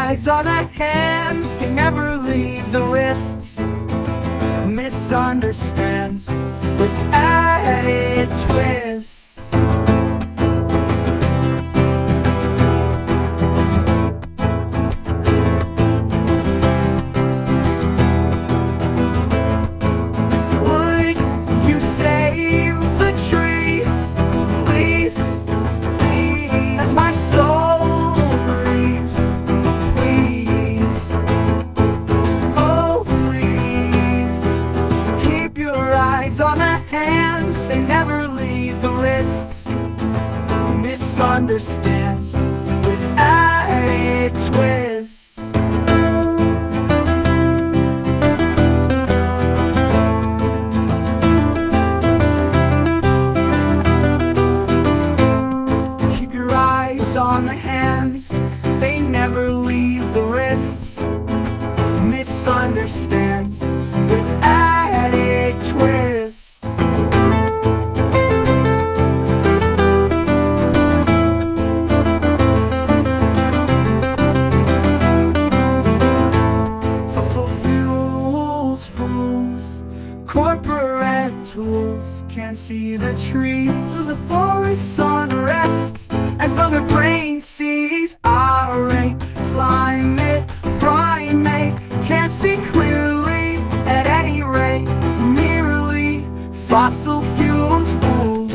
eyes on the hands, they never leave the lists. Misunderstands with added twists. Would you save the trees, please, please, as my soul breathes, please. Oh, please, keep your eyes on the hands, they never leave the lists. Misunderstands with added twists. Keep your eyes on the hands, they never leave the wrists. Misunderstands with added twists. Fossil fuels, fools, corporate tools can't see the trees. The forest's on rest as though their brain sees our rate. Climate, primate, can't see clearly at any rate. Merely fossil fuels, fools.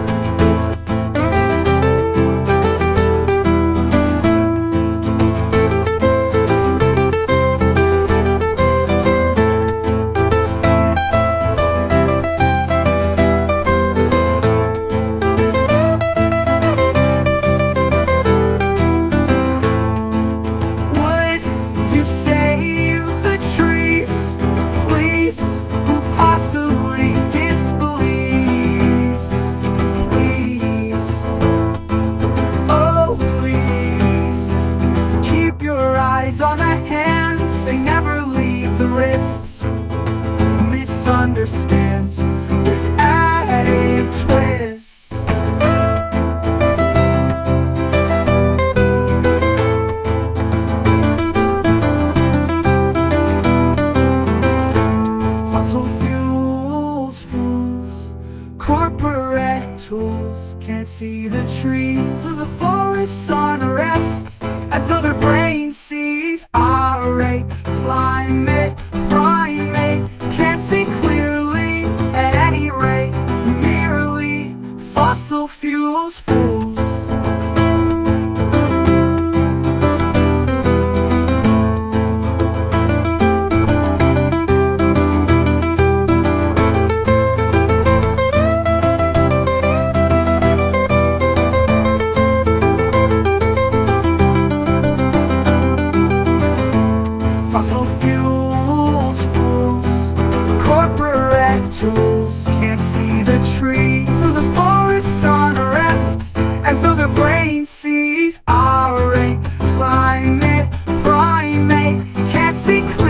You save the trees, please, who possibly disbelieves, please. Oh, please, keep your eyes on the hands, they never leave the wrists. Misunderstands with added twists. Fossil fuels, fools, corporate tools can't see the trees. The forest's on rest as though their brain sees our rate. Climate, primate, can't see clearly at any rate. Merely fossil fuels, fools. Fossil fuels, fools, corporate tools can't see the trees. The forest's on rest as though their brain sees our rate. Climate, primate, can't see clearly